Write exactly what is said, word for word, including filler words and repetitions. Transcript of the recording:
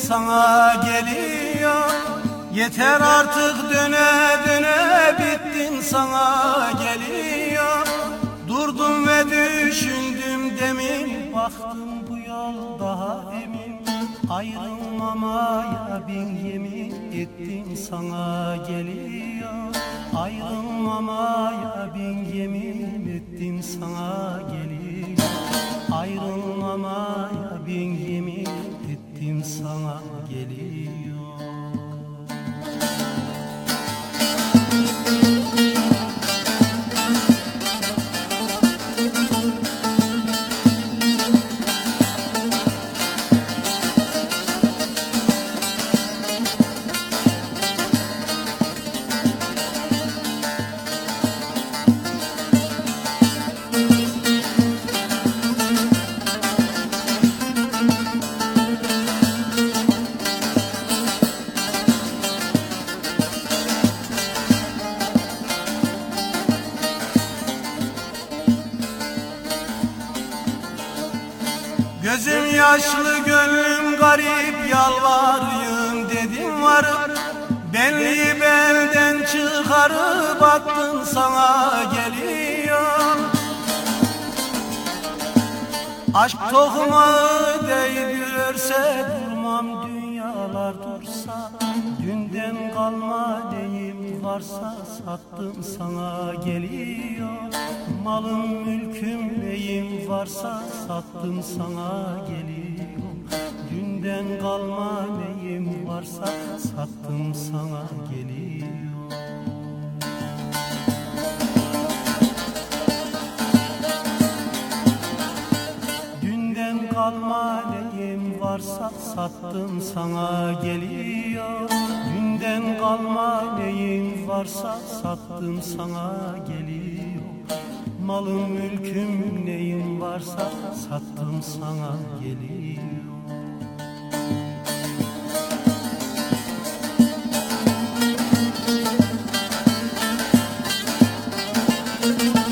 sana geliyor. Yeter artık döne döne bittin sana geliyor. Durdum ve düşündüm demin, baktım bu yol daha emin. Ayrılmamaya bin yemin ettim sana geliyor. Ayrılmamaya bin yemin ettim sana geliyor. Ayrılmamaya bin yemin ettim sana geliyor. Gözüm yaşlı gönlüm garip, yalvarayım dedim varıp, benliği belden çıkarıp baktın sana geliyor. Aşk tohumağı değdiriyorsa durmam, dünyalar dursa. Dünden kalma neyim varsa sattım sana geliyor. Malım mülküm neyim varsa sattım sana geliyor. Dünden kalma neyim varsa sattım sana geliyor. Dünden kalma neyim varsa sattım sana geliyor. Dünden kalma neyim varsa sattım sana geliyor. Malım mülküm neyim varsa sattım sana geliyor.